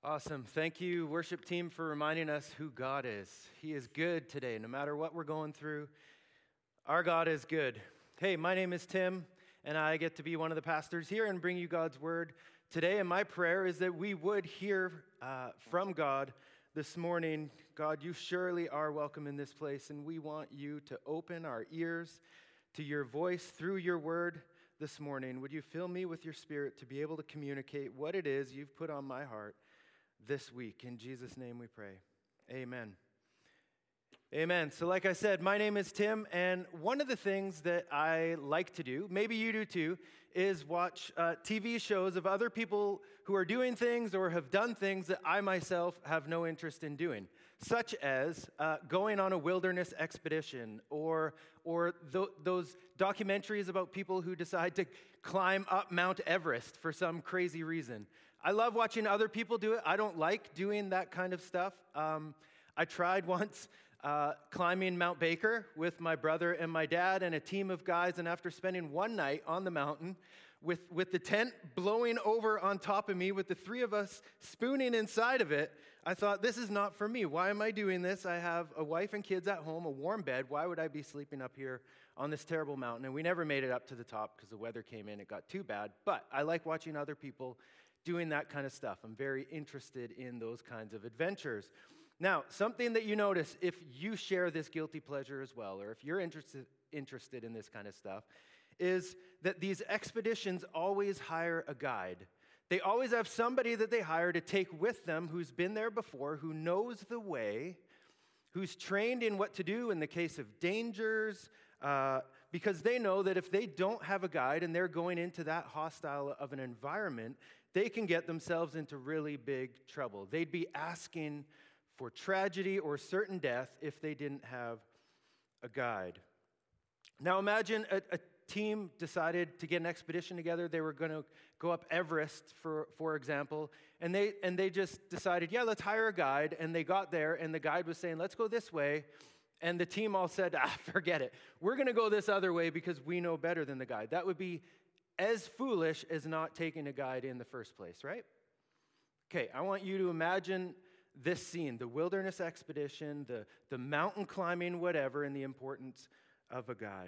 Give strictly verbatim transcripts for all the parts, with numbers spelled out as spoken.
Awesome. Thank you, worship team, for reminding us who God is. He is good today, no matter what we're going through. Our God is good. Hey, my name is Tim, and I get to be one of the pastors here and bring you God's word today. And my prayer is that we would hear uh, from God this morning. God, you surely are welcome in this place, and we want you to open our ears to your voice through your word this morning. Would you fill me with your spirit to be able to communicate what it is you've put on my heart this week? In Jesus' name we pray. Amen. Amen. So like I said, my name is Tim, and one of the things that I like to do, maybe you do too, is watch uh, T V shows of other people who are doing things or have done things that I myself have no interest in doing, such as uh, going on a wilderness expedition or, or th- those documentaries about people who decide to climb up Mount Everest for some crazy reason. I love watching other people do it. I don't like doing that kind of stuff. Um, I tried once uh, climbing Mount Baker with my brother and my dad and a team of guys, and after spending one night on the mountain with, with the tent blowing over on top of me with the three of us spooning inside of it, I thought, this is not for me. Why am I doing this? I have a wife and kids at home, a warm bed. Why would I be sleeping up here on this terrible mountain? And we never made it up to the top because the weather came in. It got too bad. But I like watching other people doing that kind of stuff. I'm very interested in those kinds of adventures. Now, something that you notice if you share this guilty pleasure as well, or if you're interested interested in this kind of stuff, is that these expeditions always hire a guide. They always have somebody that they hire to take with them who's been there before, who knows the way, who's trained in what to do in the case of dangers, uh, because they know that if they don't have a guide and they're going into that hostile of an environment, they can get themselves into really big trouble. They'd be asking for tragedy or certain death if they didn't have a guide. Now imagine a, a team decided to get an expedition together. They were going to go up Everest, for, for example, and they, and they just decided, yeah, let's hire a guide, and they got there, and the guide was saying, let's go this way, and the team all said, ah, forget it. We're going to go this other way because we know better than the guide. That would be as foolish as not taking a guide in the first place, right? Okay, I want you to imagine this scene, the wilderness expedition, the, the mountain climbing, whatever, and the importance of a guide.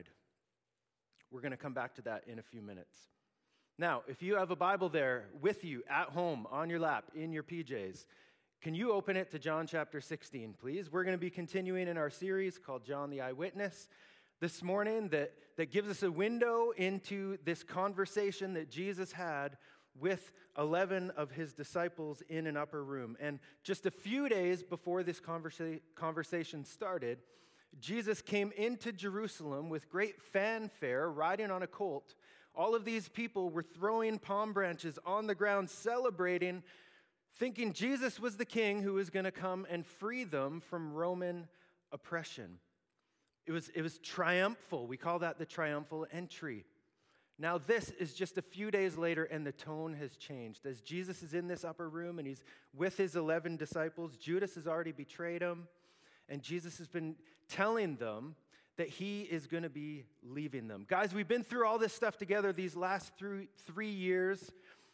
We're going to come back to that in a few minutes. Now, if you have a Bible there with you at home, on your lap, in your P Js, can you open it to John chapter sixteen, please? We're going to be continuing in our series called John the Eyewitness this morning that, that gives us a window into this conversation that Jesus had with eleven of his disciples in an upper room. And just a few days before this conversa- conversation started, Jesus came into Jerusalem with great fanfare, riding on a colt. All of these people were throwing palm branches on the ground, celebrating, thinking Jesus was the king who was going to come and free them from Roman oppression. It was, it was triumphal. We call that the triumphal entry. Now this is just a few days later, and the tone has changed. As Jesus is in this upper room and he's with his eleven disciples, Judas has already betrayed him, and Jesus has been telling them that he is going to be leaving them. Guys, we've been through all this stuff together these last three, three years,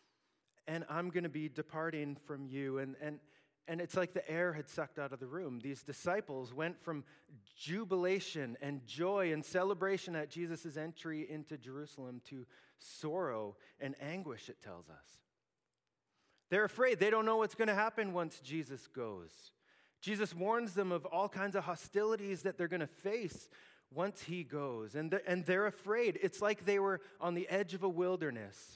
and I'm going to be departing from you. And, and, and it's like the air had sucked out of the room. These disciples went from jubilation and joy and celebration at Jesus' entry into Jerusalem to sorrow and anguish, it tells us. They're afraid. They don't know what's going to happen once Jesus goes. Jesus warns them of all kinds of hostilities that they're going to face once he goes. And they're, and they're afraid. It's like they were on the edge of a wilderness,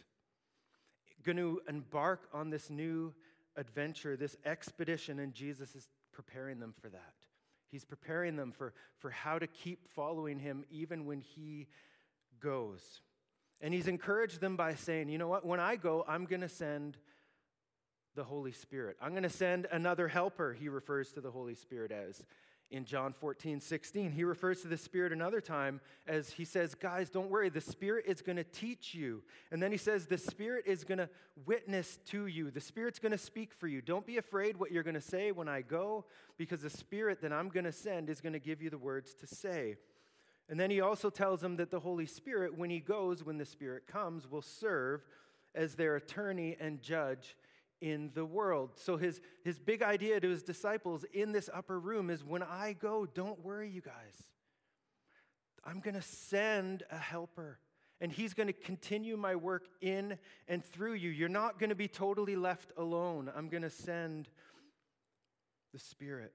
going to embark on this new adventure, this expedition, and Jesus is preparing them for that. He's preparing them for, for how to keep following him even when he goes. And he's encouraged them by saying, you know what, when I go, I'm going to send the Holy Spirit. I'm going to send another helper, he refers to the Holy Spirit as. In John fourteen sixteen, he refers to the Spirit another time as he says, guys, don't worry, the Spirit is going to teach you. And then he says, the Spirit is going to witness to you. The Spirit's going to speak for you. Don't be afraid what you're going to say when I go, because the Spirit that I'm going to send is going to give you the words to say. And then he also tells them that the Holy Spirit, when he goes, when the Spirit comes, will serve as their attorney and judge in the world. So his, his big idea to his disciples in this upper room is, when I go, don't worry, you guys. I'm going to send a helper, and he's going to continue my work in and through you. You're not going to be totally left alone. I'm going to send the Spirit.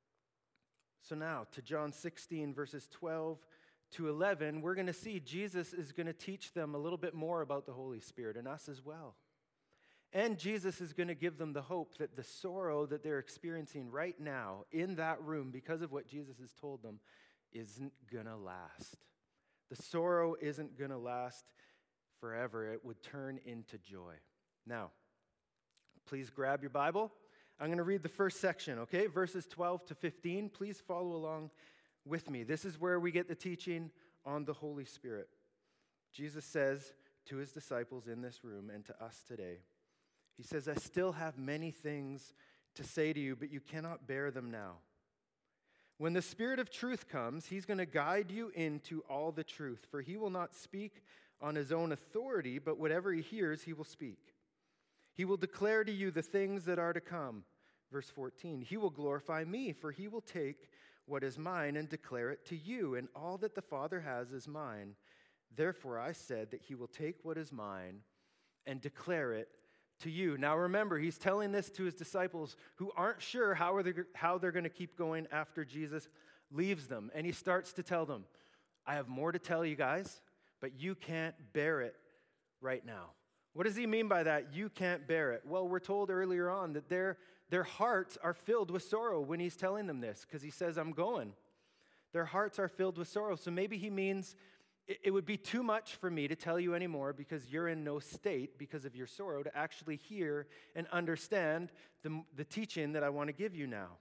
So now to John sixteen, verses twelve to eleven, we're going to see Jesus is going to teach them a little bit more about the Holy Spirit, and us as well. And Jesus is going to give them the hope that the sorrow that they're experiencing right now in that room because of what Jesus has told them isn't going to last. The sorrow isn't going to last forever. It would turn into joy. Now, please grab your Bible. I'm going to read the first section, okay? Verses twelve to fifteen. Please follow along with me. This is where we get the teaching on the Holy Spirit. Jesus says to his disciples in this room and to us today, he says, I still have many things to say to you, but you cannot bear them now. When the Spirit of truth comes, he's going to guide you into all the truth, for he will not speak on his own authority, but whatever he hears, he will speak. He will declare to you the things that are to come. Verse fourteen, he will glorify me, for he will take what is mine and declare it to you, and all that the Father has is mine. Therefore I said that he will take what is mine and declare it to you. Now remember, he's telling this to his disciples who aren't sure how, are they, how they're going to keep going after Jesus leaves them. And he starts to tell them, I have more to tell you guys, but you can't bear it right now. What does he mean by that? You can't bear it. Well, we're told earlier on that their, their hearts are filled with sorrow when he's telling them this, because he says, I'm going. Their hearts are filled with sorrow. So maybe he means it, it would be too much for me to tell you anymore because you're in no state because of your sorrow to actually hear and understand the, the teaching that I want to give you now.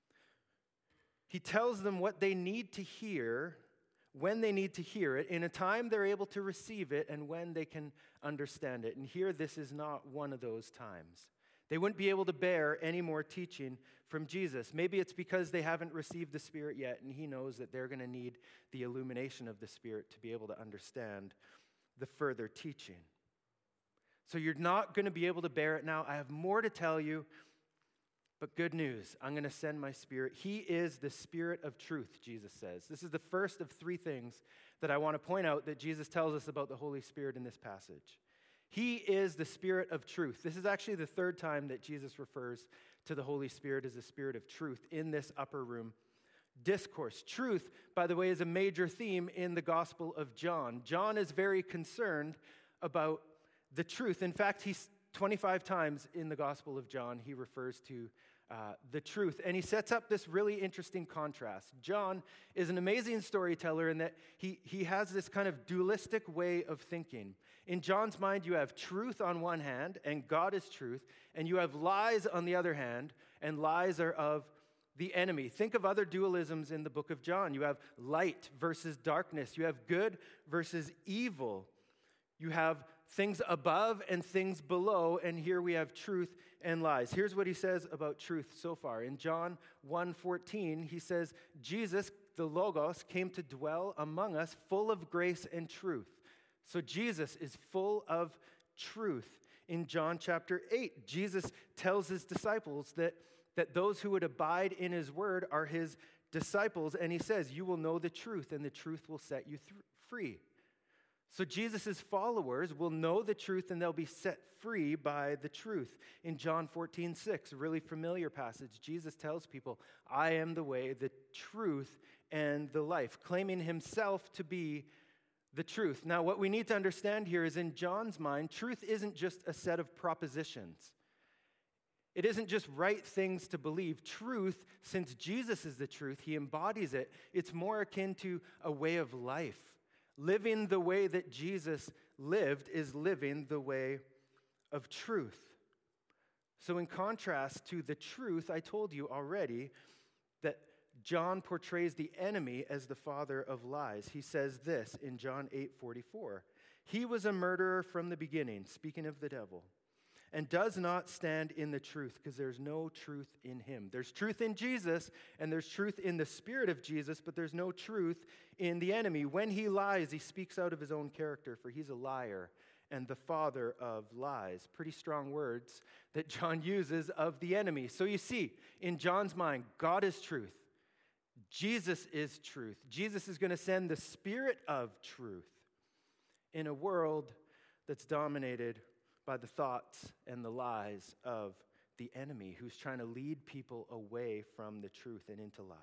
He tells them what they need to hear, when they need to hear it, in a time they're able to receive it, and when they can understand it. And here, this is not one of those times. They wouldn't be able to bear any more teaching from Jesus. Maybe it's because they haven't received the Spirit yet, and he knows that they're going to need the illumination of the Spirit to be able to understand the further teaching. So you're not going to be able to bear it now. I have more to tell you. But good news, I'm going to send my Spirit. He is the Spirit of truth, Jesus says. This is the first of three things that I want to point out that Jesus tells us about the Holy Spirit in this passage. He is the Spirit of truth. This is actually the third time that Jesus refers to the Holy Spirit as the Spirit of truth in this upper room discourse. Truth, by the way, is a major theme in the Gospel of John. John is very concerned about the truth. In fact, he's twenty-five times in the Gospel of John, he refers to uh, the truth. And he sets up this really interesting contrast. John is an amazing storyteller in that he, he has this kind of dualistic way of thinking. In John's mind, you have truth on one hand, and God is truth, and you have lies on the other hand, and lies are of the enemy. Think of other dualisms in the book of John. You have light versus darkness. You have good versus evil. You have things above and things below, and here we have truth and lies. Here's what he says about truth so far. In John one fourteen, he says, Jesus, the Logos, came to dwell among us full of grace and truth. So Jesus is full of truth. In John chapter eight, Jesus tells his disciples that, that those who would abide in his word are his disciples, and he says, you will know the truth, and the truth will set you th- free. So Jesus' followers will know the truth and they'll be set free by the truth. In John fourteen six, a really familiar passage, Jesus tells people, I am the way, the truth, and the life, claiming himself to be the truth. Now, what we need to understand here is in John's mind, truth isn't just a set of propositions. It isn't just right things to believe. Truth, since Jesus is the truth, he embodies it. It's more akin to a way of life. Living the way that Jesus lived is living the way of truth. So in contrast to the truth, I told you already that John portrays the enemy as the father of lies. He says this in John eight forty-four. He was a murderer from the beginning, speaking of the devil, and does not stand in the truth because there's no truth in him. There's truth in Jesus and there's truth in the Spirit of Jesus, but there's no truth in the enemy. When he lies, he speaks out of his own character, for he's a liar and the father of lies. Pretty strong words that John uses of the enemy. So you see, in John's mind, God is truth. Jesus is truth. Jesus is going to send the Spirit of truth in a world that's dominated by the thoughts and the lies of the enemy who's trying to lead people away from the truth and into lies.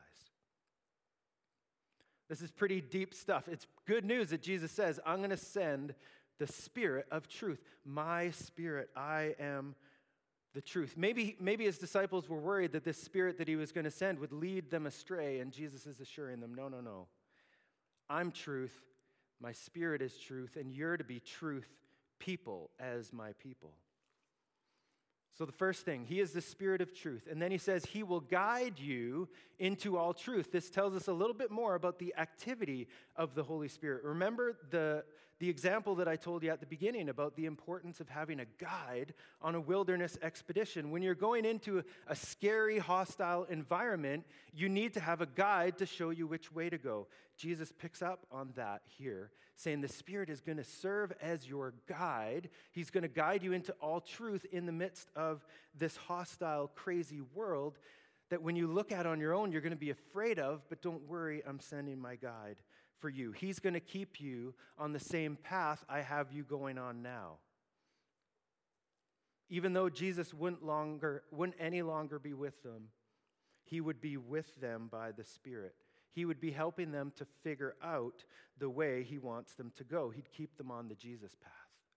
This is pretty deep stuff. It's good news that Jesus says, I'm going to send the Spirit of truth. My Spirit, I am the truth. Maybe, maybe his disciples were worried that this Spirit that he was going to send would lead them astray, and Jesus is assuring them, no, no, no. I'm truth. My Spirit is truth, and you're to be truth people as my people. So the first thing, he is the Spirit of truth. And then he says he will guide you into all truth. This tells us a little bit more about the activity of the Holy Spirit. Remember the, the example that I told you at the beginning about the importance of having a guide on a wilderness expedition. When you're going into a scary, hostile environment, you need to have a guide to show you which way to go. Jesus picks up on that here, saying the Spirit is going to serve as your guide. He's going to guide you into all truth in the midst of this hostile, crazy world that when you look at on your own, you're going to be afraid of, but don't worry, I'm sending my guide for you. He's going to keep you on the same path I have you going on now. Even though Jesus wouldn't longer, wouldn't any longer be with them, he would be with them by the Spirit. He would be helping them to figure out the way he wants them to go. He'd keep them on the Jesus path.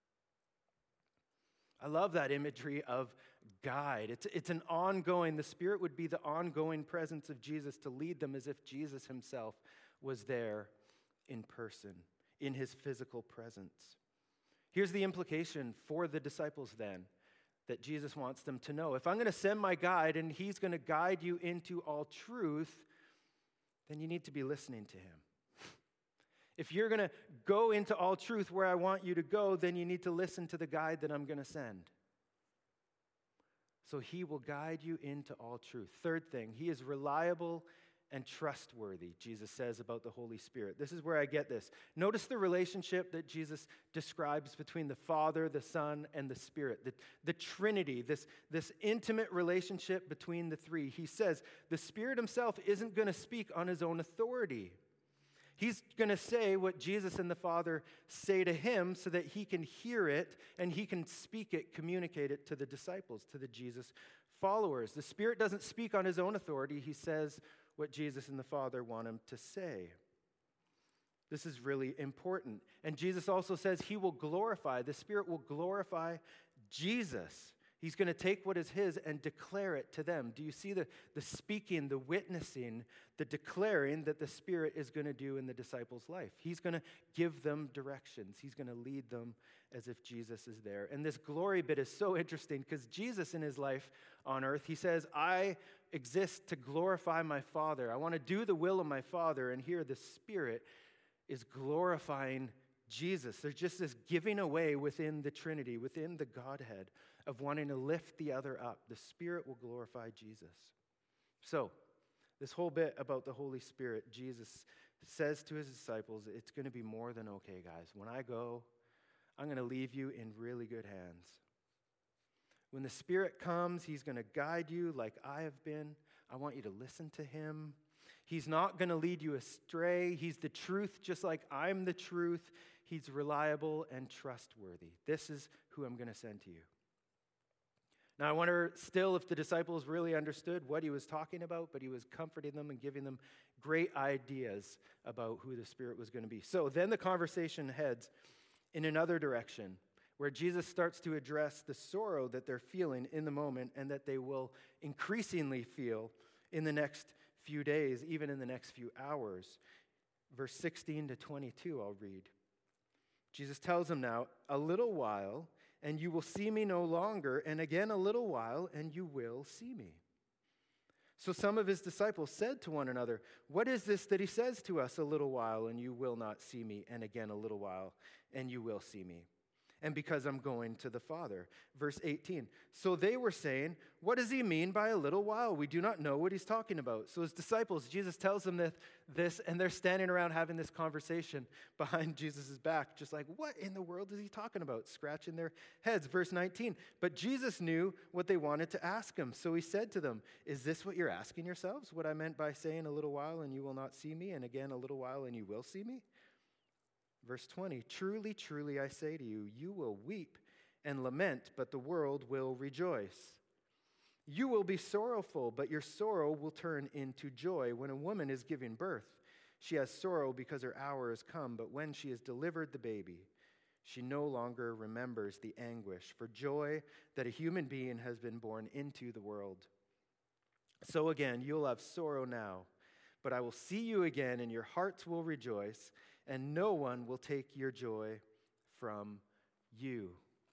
I love that imagery of guide. It's, it's an ongoing, the Spirit would be the ongoing presence of Jesus to lead them as if Jesus himself was there in person, in his physical presence. Here's the implication for the disciples then that Jesus wants them to know. If I'm going to send my guide and he's going to guide you into all truth, then you need to be listening to him. If you're going to go into all truth where I want you to go, then you need to listen to the guide that I'm going to send. So he will guide you into all truth. Third thing, he is reliable and trustworthy, Jesus says about the Holy Spirit. This is where I get this. Notice the relationship that Jesus describes between the Father, the Son, and the Spirit. The, the Trinity, this, this intimate relationship between the three. He says the Spirit himself isn't going to speak on his own authority. He's going to say what Jesus and the Father say to him so that he can hear it and he can speak it, communicate it to the disciples, to the Jesus followers. The Spirit doesn't speak on his own authority. He says what Jesus and the Father want him to say. This is really important. And Jesus also says he will glorify, the Spirit will glorify Jesus. He's going to take what is his and declare it to them. Do you see the, the speaking, the witnessing, the declaring that the Spirit is going to do in the disciples' life? He's going to give them directions. He's going to lead them as if Jesus is there. And this glory bit is so interesting because Jesus in his life on earth, he says, I exist to glorify my Father. I want to do the will of my Father. And here the Spirit is glorifying Jesus. There's just this giving away within the Trinity, within the Godhead, of wanting to lift the other up. The Spirit will glorify Jesus. So, this whole bit about the Holy Spirit, Jesus says to his disciples, it's going to be more than okay, guys. When I go, I'm going to leave you in really good hands. When the Spirit comes, he's going to guide you like I have been. I want you to listen to him. He's not going to lead you astray. He's the truth, just like I'm the truth. He's reliable and trustworthy. This is who I'm going to send to you. Now, I wonder still if the disciples really understood what he was talking about, but he was comforting them and giving them great ideas about who the Spirit was going to be. So then the conversation heads in another direction, where Jesus starts to address the sorrow that they're feeling in the moment and that they will increasingly feel in the next few days, even in the next few hours. Verse sixteen to twenty-two, I'll read. Jesus tells them now, a little while, and you will see me no longer, and again a little while, and you will see me. So some of his disciples said to one another, what is this that he says to us, a little while, and you will not see me, and again a little while, and you will see me? and because I'm going to the Father. Verse eighteen, so they were saying, what does he mean by a little while? We do not know what he's talking about. So his disciples, Jesus tells them that, this, and they're standing around having this conversation behind Jesus' back, just like, what in the world is he talking about? Scratching their heads. Verse nineteen, but Jesus knew what they wanted to ask him. So he said to them, is this what you're asking yourselves? What I meant by saying a little while and you will not see me, and again a little while and you will see me? Verse twenty, truly, truly, I say to you, you will weep and lament, but the world will rejoice. You will be sorrowful, but your sorrow will turn into joy. When a woman is giving birth, she has sorrow because her hour has come, but when she has delivered the baby, she no longer remembers the anguish for joy that a human being has been born into the world. So again, you'll have sorrow now, but I will see you again, and your hearts will rejoice, and no one will take your joy from you.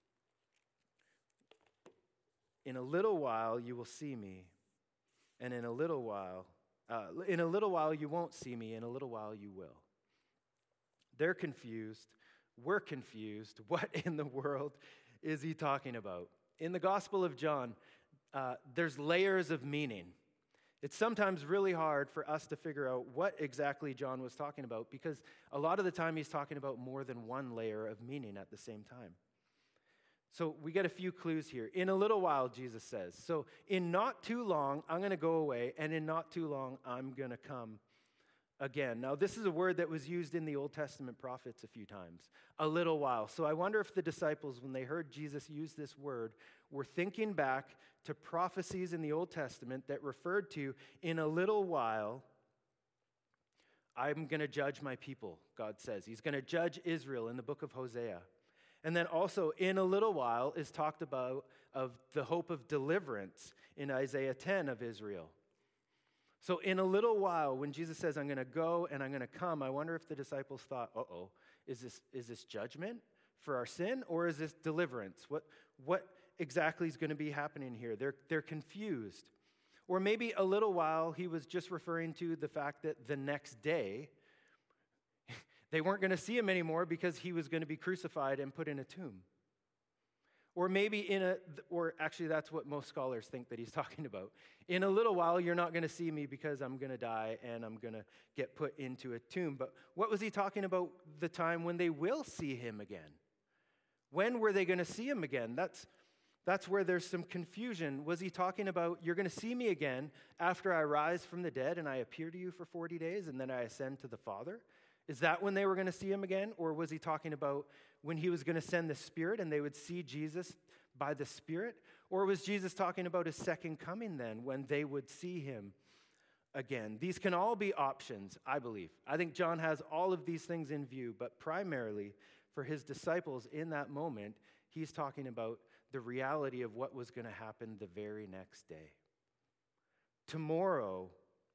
In a little while you will see me, and in a little while, uh, in a little while you won't see me, in a little while you will. They're confused. We're confused. What in the world is he talking about? In the Gospel of John, uh, there's layers of meaning. It's sometimes really hard for us to figure out what exactly John was talking about, because a lot of the time he's talking about more than one layer of meaning at the same time. So we get a few clues here. In a little while, Jesus says. So in not too long, I'm going to go away, and in not too long, I'm going to come again. Now, this is a word that was used in the Old Testament prophets a few times. A little while. So I wonder if the disciples, when they heard Jesus use this word, were thinking back to prophecies in the Old Testament that referred to, in a little while, I'm going to judge my people, God says. He's going to judge Israel in the book of Hosea. And then also, in a little while, is talked about of the hope of deliverance in Isaiah ten of Israel. So in a little while, when Jesus says, I'm going to go and I'm going to come, I wonder if the disciples thought, uh-oh, is this, is this judgment for our sin, or is this deliverance? What, what exactly is going to be happening here? They're, they're confused. Or maybe a little while, he was just referring to the fact that the next day, they weren't going to see him anymore because he was going to be crucified and put in a tomb. Or maybe in a, or actually that's what most scholars think that he's talking about. In a little while, you're not going to see me because I'm going to die and I'm going to get put into a tomb. But what was he talking about the time when they will see him again? When were they going to see him again? That's, that's where there's some confusion. Was he talking about, you're going to see me again after I rise from the dead and I appear to you for forty days and then I ascend to the Father? Is that when they were going to see him again? Or was he talking about when he was going to send the Spirit and they would see Jesus by the Spirit? Or was Jesus talking about his second coming then, when they would see him again? These can all be options, I believe. I think John has all of these things in view, but primarily for his disciples in that moment, he's talking about the reality of what was going to happen the very next day. Tomorrow,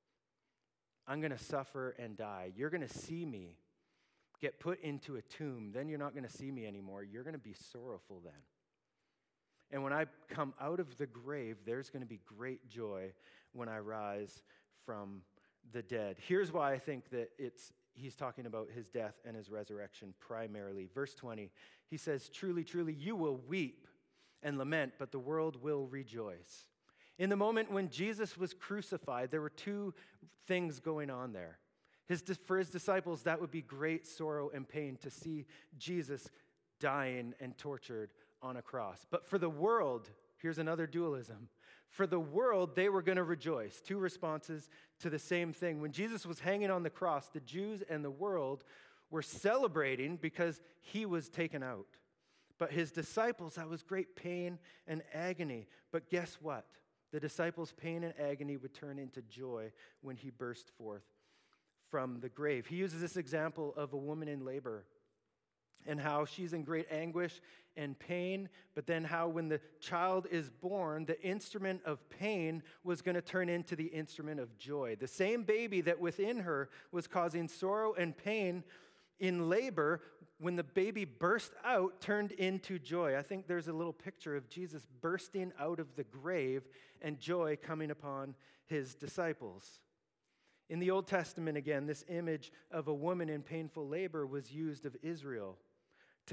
I'm going to suffer and die. You're going to see me get put into a tomb. Then you're not going to see me anymore. You're going to be sorrowful then. And when I come out of the grave, there's going to be great joy when I rise from the dead. Here's why I think that it's he's talking about his death and his resurrection primarily. Verse twenty, he says, truly, truly, you will weep and lament, but the world will rejoice. In the moment when Jesus was crucified, there were two things going on there. His, for his disciples, that would be great sorrow and pain to see Jesus dying and tortured on a cross. But for the world, here's another dualism. For the world, they were going to rejoice. Two responses to the same thing. When Jesus was hanging on the cross, the Jews and the world were celebrating because he was taken out. But his disciples, that was great pain and agony. But guess what? The disciples' pain and agony would turn into joy when he burst forth from the grave. He uses this example of a woman in labor and how she's in great anguish and pain, but then how when the child is born, the instrument of pain was going to turn into the instrument of joy. The same baby that within her was causing sorrow and pain in labor, when the baby burst out, turned into joy. I think there's a little picture of Jesus bursting out of the grave and joy coming upon his disciples. In the Old Testament, again, this image of a woman in painful labor was used of Israel to,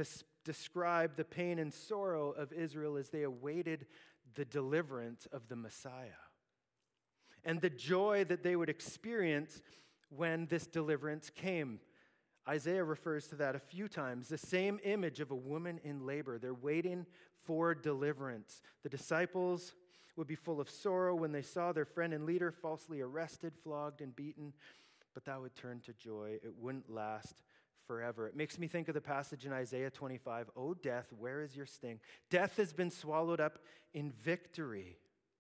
describe the pain and sorrow of Israel as they awaited the deliverance of the Messiah, and the joy that they would experience when this deliverance came. Isaiah refers to that a few times, the same image of a woman in labor. They're waiting for deliverance. The disciples would be full of sorrow when they saw their friend and leader falsely arrested, flogged, and beaten, but that would turn to joy. It wouldn't last forever. It makes me think of the passage in Isaiah twenty-five, "O death, where is your sting? Death has been swallowed up in victory."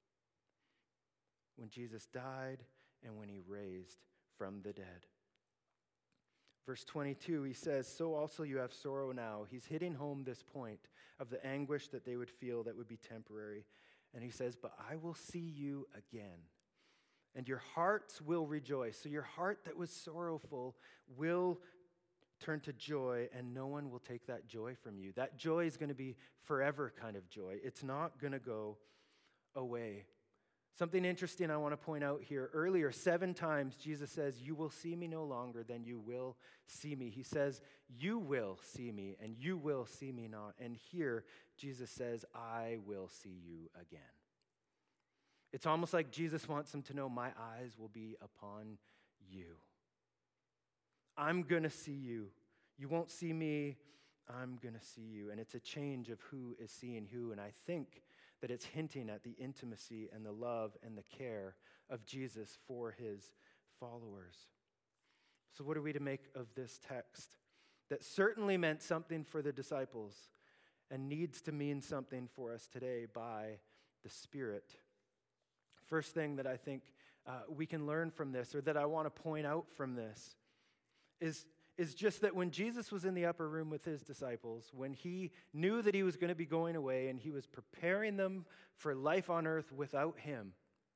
When Jesus died and when he raised from the dead. Verse twenty-two, he says, "So also you have sorrow now." He's hitting home this point of the anguish that they would feel that would be temporary. And he says, "But I will see you again, and your hearts will rejoice." So your heart that was sorrowful will turn to joy, and no one will take that joy from you. That joy is going to be forever kind of joy. It's not going to go away. Something interesting I want to point out here. Earlier, seven times, Jesus says, "You will see me no longer, then you will see me." He says, "You will see me, and you will see me not." And here, Jesus says, "I will see you again." It's almost like Jesus wants them to know, my eyes will be upon you. I'm going to see you. You won't see me. I'm going to see you. And it's a change of who is seeing who. And I think that it's hinting at the intimacy and the love and the care of Jesus for his followers. So what are we to make of this text that certainly meant something for the disciples and needs to mean something for us today by the Spirit? First thing that I think uh, we can learn from this, or that I want to point out from this, is is just that when Jesus was in the upper room with his disciples, when he knew that he was going to be going away and he was preparing them for life on earth without him,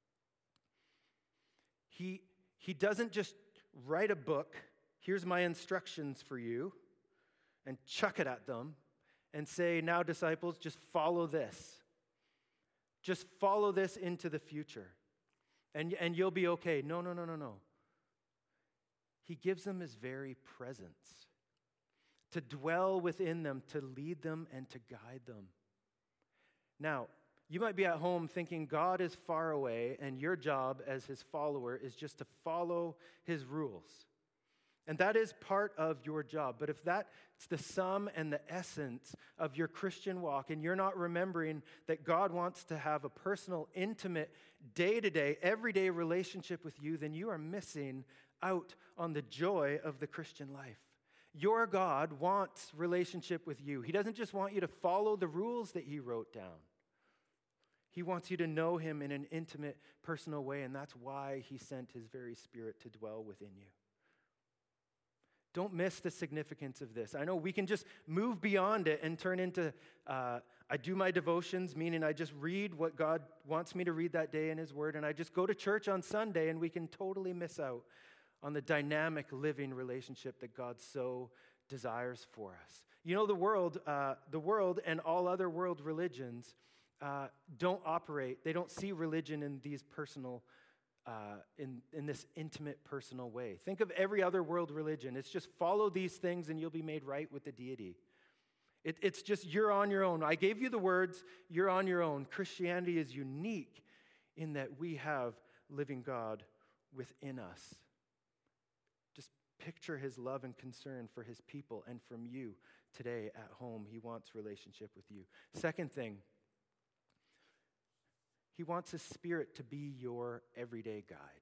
he, he doesn't just write a book, "Here's my instructions for you," and chuck it at them and say, "Now, disciples, just follow this. Just follow this into the future, and, and you'll be okay." No, no, no, no, no. He gives them his very presence to dwell within them, to lead them, and to guide them. Now, you might be at home thinking God is far away, and your job as his follower is just to follow his rules. And that is part of your job. But if that's the sum and the essence of your Christian walk, and you're not remembering that God wants to have a personal, intimate, day-to-day, everyday relationship with you, then you are missing out on the joy of the Christian life. Your God wants relationship with you. He doesn't just want you to follow the rules that he wrote down. He wants you to know him in an intimate, personal way, and that's why he sent his very Spirit to dwell within you. Don't miss the significance of this. I know we can just move beyond it and turn into, uh, I do my devotions, meaning I just read what God wants me to read that day in his word, and I just go to church on Sunday, and we can totally miss out on the dynamic living relationship that God so desires for us. You know, the world, uh, the world and all other world religions uh, don't operate, they don't see religion in these personal Uh, in, in this intimate, personal way. Think of every other world religion. It's just follow these things and you'll be made right with the deity. It, it's just you're on your own. I gave you the words, you're on your own. Christianity is unique in that we have living God within us. Just picture his love and concern for his people and from you today at home. He wants relationship with you. Second thing, he wants his Spirit to be your everyday guide.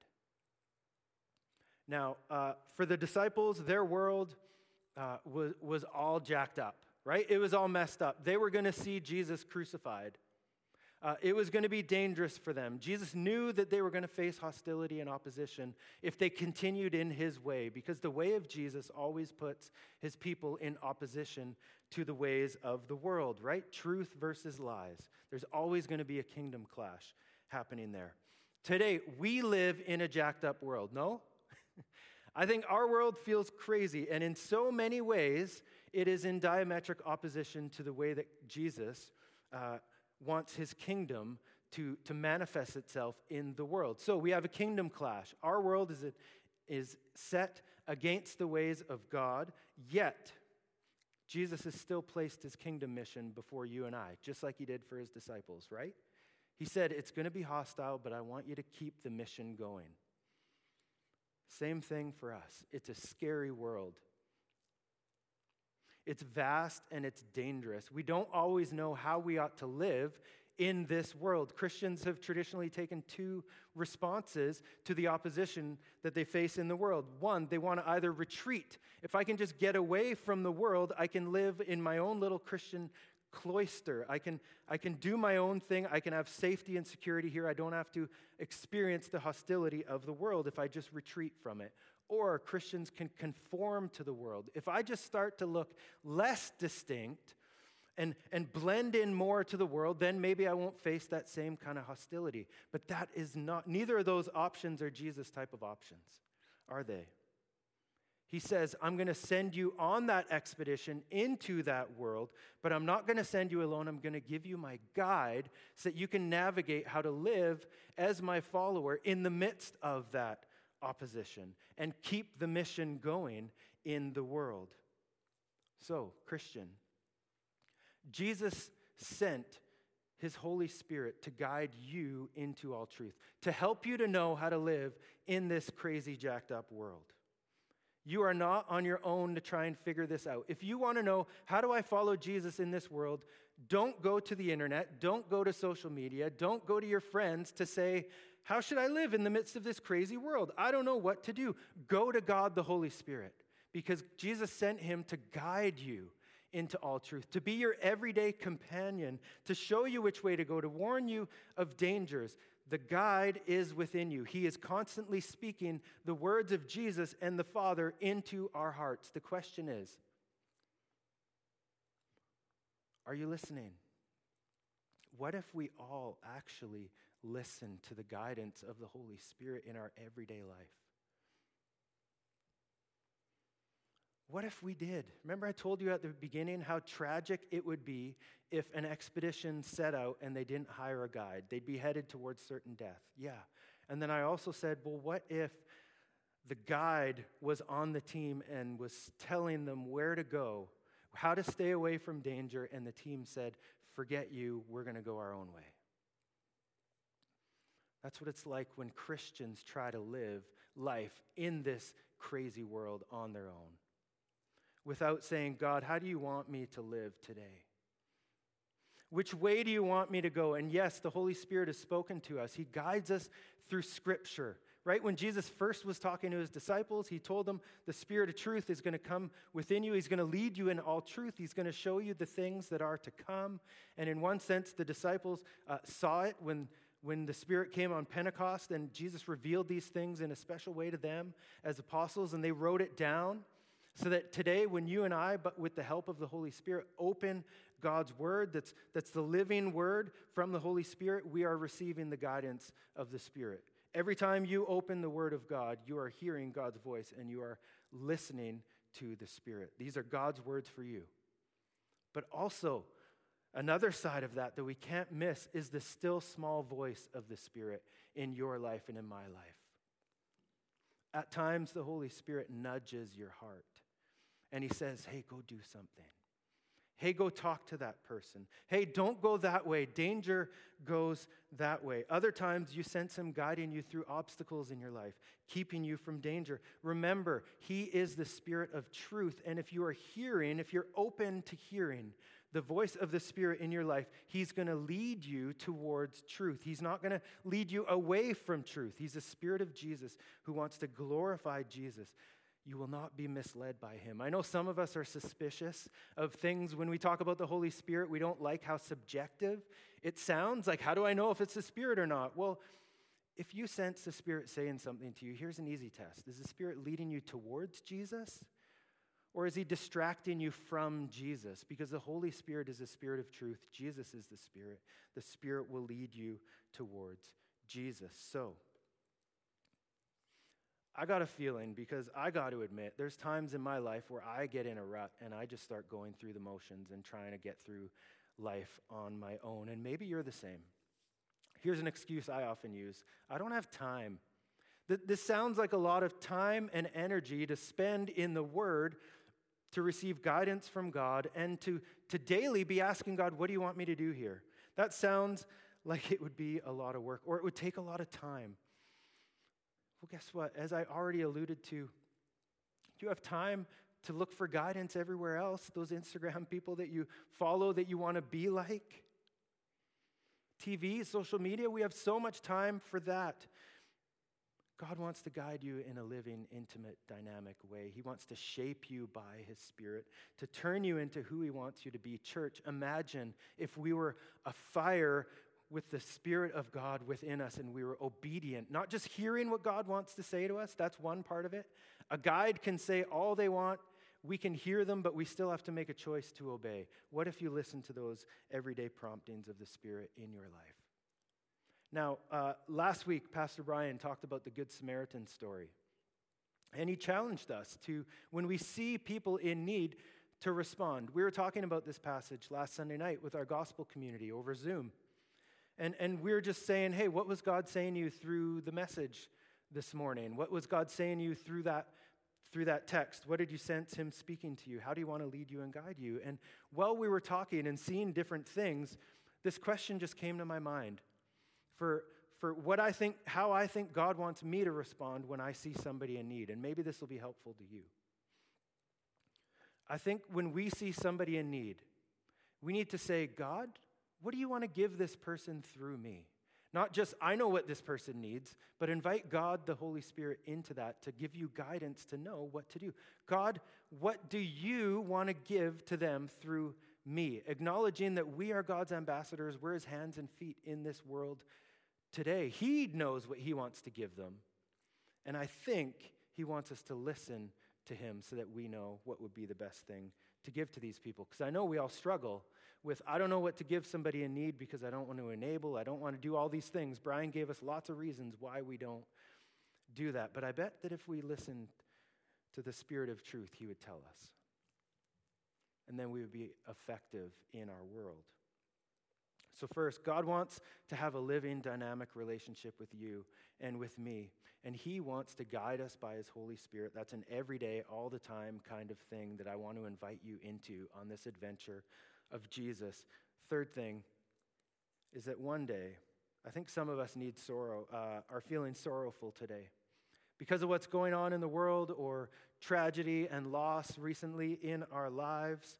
Now, uh, for the disciples, their world uh, was, was all jacked up, right? It was all messed up. They were going to see Jesus crucified. Uh, it was going to be dangerous for them. Jesus knew that they were going to face hostility and opposition if they continued in his way, because the way of Jesus always puts his people in opposition to the ways of the world, right? Truth versus lies. There's always going to be a kingdom clash happening there. Today, we live in a jacked up world, no? I think our world feels crazy, and in so many ways, it is in diametric opposition to the way that Jesus uh, wants his kingdom to, to manifest itself in the world. So we have a kingdom clash. Our world is, a, is set against the ways of God, yet Jesus has still placed his kingdom mission before you and I, just like he did for his disciples, right? He said, it's going to be hostile, but I want you to keep the mission going. Same thing for us. It's a scary world. It's vast and it's dangerous. We don't always know how we ought to live in this world. Christians have traditionally taken two responses to the opposition that they face in the world. One, they want to either retreat. If I can just get away from the world, I can live in my own little Christian cloister. I can, I can do my own thing. I can have safety and security here. I don't have to experience the hostility of the world if I just retreat from it. Or Christians can conform to the world. If I just start to look less distinct and, and blend in more to the world, then maybe I won't face that same kind of hostility. But that is not, neither of those options are Jesus' type of options, are they? He says, I'm going to send you on that expedition into that world, but I'm not going to send you alone. I'm going to give you my guide so that you can navigate how to live as my follower in the midst of that opposition and keep the mission going in the world. So, Christian, Jesus sent his Holy Spirit to guide you into all truth, to help you to know how to live in this crazy, jacked up world. You are not on your own to try and figure this out. If you want to know, how do I follow Jesus in this world? Don't go to the internet. Don't go to social media. Don't go to your friends to say, how should I live in the midst of this crazy world? I don't know what to do. Go to God, the Holy Spirit, because Jesus sent him to guide you into all truth, to be your everyday companion, to show you which way to go, to warn you of dangers. The guide is within you. He is constantly speaking the words of Jesus and the Father into our hearts. The question is, are you listening? What if we all actually listen to the guidance of the Holy Spirit in our everyday life? What if we did? Remember I told you at the beginning how tragic it would be if an expedition set out and they didn't hire a guide. They'd be headed towards certain death. Yeah. And then I also said, well, what if the guide was on the team and was telling them where to go, how to stay away from danger, and the team said, forget you, we're going to go our own way. That's what it's like when Christians try to live life in this crazy world on their own, without saying, God, how do you want me to live today? Which way do you want me to go? And yes, the Holy Spirit has spoken to us. He guides us through Scripture, right? When Jesus first was talking to his disciples, he told them the Spirit of truth is going to come within you. He's going to lead you in all truth. He's going to show you the things that are to come. And in one sense, the disciples uh, saw it when When the Spirit came on Pentecost, and Jesus revealed these things in a special way to them as apostles, and they wrote it down so that today when you and I, but with the help of the Holy Spirit, open God's word, that's, that's the living word from the Holy Spirit, we are receiving the guidance of the Spirit. Every time you open the word of God, you are hearing God's voice and you are listening to the Spirit. These are God's words for you. But also, another side of that that we can't miss is the still small voice of the Spirit in your life and in my life. At times, the Holy Spirit nudges your heart, and he says, hey, go do something. Hey, go talk to that person. Hey, don't go that way. Danger goes that way. Other times, you sense him guiding you through obstacles in your life, keeping you from danger. Remember, he is the Spirit of truth, and if you are hearing, if you're open to hearing the voice of the Spirit in your life, he's going to lead you towards truth. He's not going to lead you away from truth. He's the Spirit of Jesus who wants to glorify Jesus. You will not be misled by him. I know some of us are suspicious of things. When we talk about the Holy Spirit, we don't like how subjective it sounds. Like, how do I know if it's the Spirit or not? Well, if you sense the Spirit saying something to you, here's an easy test. Is the Spirit leading you towards Jesus? Or is he distracting you from Jesus? Because the Holy Spirit is the Spirit of truth. Jesus is the Spirit. The Spirit will lead you towards Jesus. So, I got a feeling, because I got to admit, there's times in my life where I get in a rut and I just start going through the motions and trying to get through life on my own. And maybe you're the same. Here's an excuse I often use. I don't have time. This sounds like a lot of time and energy to spend in the Word to receive guidance from God, and to, to daily be asking God, what do you want me to do here? That sounds like it would be a lot of work, or it would take a lot of time. Well, guess what? As I already alluded to, you have time to look for guidance everywhere else, those Instagram people that you follow that you want to be like. T V, social media, we have so much time for that. God wants to guide you in a living, intimate, dynamic way. He wants to shape you by His Spirit, to turn you into who He wants you to be. Church, imagine if we were a fire with the Spirit of God within us and we were obedient, not just hearing what God wants to say to us. That's one part of it. A guide can say all they want. We can hear them, but we still have to make a choice to obey. What if you listen to those everyday promptings of the Spirit in your life? Now, uh, last week, Pastor Brian talked about the Good Samaritan story. And he challenged us to, when we see people in need, to respond. We were talking about this passage last Sunday night with our gospel community over Zoom. And, and we were just saying, hey, what was God saying to you through the message this morning? What was God saying to you through that, through that text? What did you sense Him speaking to you? How do you want to lead you and guide you? And while we were talking and seeing different things, this question just came to my mind. For, for what I think, how I think God wants me to respond when I see somebody in need. And maybe this will be helpful to you. I think when we see somebody in need, we need to say, God, what do you want to give this person through me? Not just, I know what this person needs, but invite God, the Holy Spirit, into that to give you guidance to know what to do. God, what do you want to give to them through me? Acknowledging that we are God's ambassadors, we're His hands and feet in this world today. He knows what He wants to give them. And I think He wants us to listen to Him so that we know what would be the best thing to give to these people. Because I know we all struggle with, I don't know what to give somebody in need because I don't want to enable, I don't want to do all these things. Brian gave us lots of reasons why we don't do that. But I bet that if we listened to the Spirit of truth, He would tell us. And then we would be effective in our world. So first, God wants to have a living, dynamic relationship with you and with me. And He wants to guide us by His Holy Spirit. That's an everyday, all the time kind of thing that I want to invite you into on this adventure of Jesus. Third thing is that one day, I think some of us need sorrow, uh, are feeling sorrowful today. Because of what's going on in the world or tragedy and loss recently in our lives.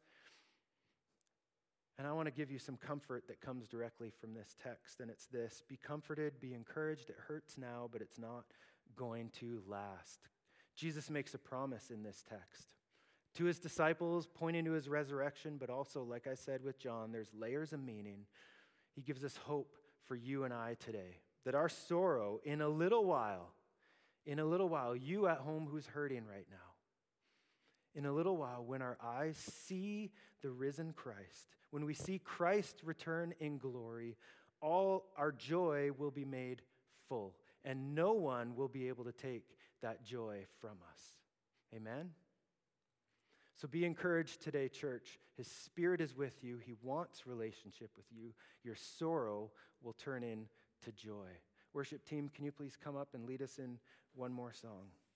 And I want to give you some comfort that comes directly from this text, and it's this: be comforted, be encouraged. It hurts now, but it's not going to last. Jesus makes a promise in this text to His disciples, pointing to His resurrection, but also, like I said with John, there's layers of meaning. He gives us hope for you and I today, that our sorrow, in a little while, in a little while, you at home who's hurting right now, in a little while, when our eyes see the risen Christ, when we see Christ return in glory, all our joy will be made full, and no one will be able to take that joy from us. Amen? So be encouraged today, church. His Spirit is with you. He wants relationship with you. Your sorrow will turn into joy. Worship team, can you please come up and lead us in one more song?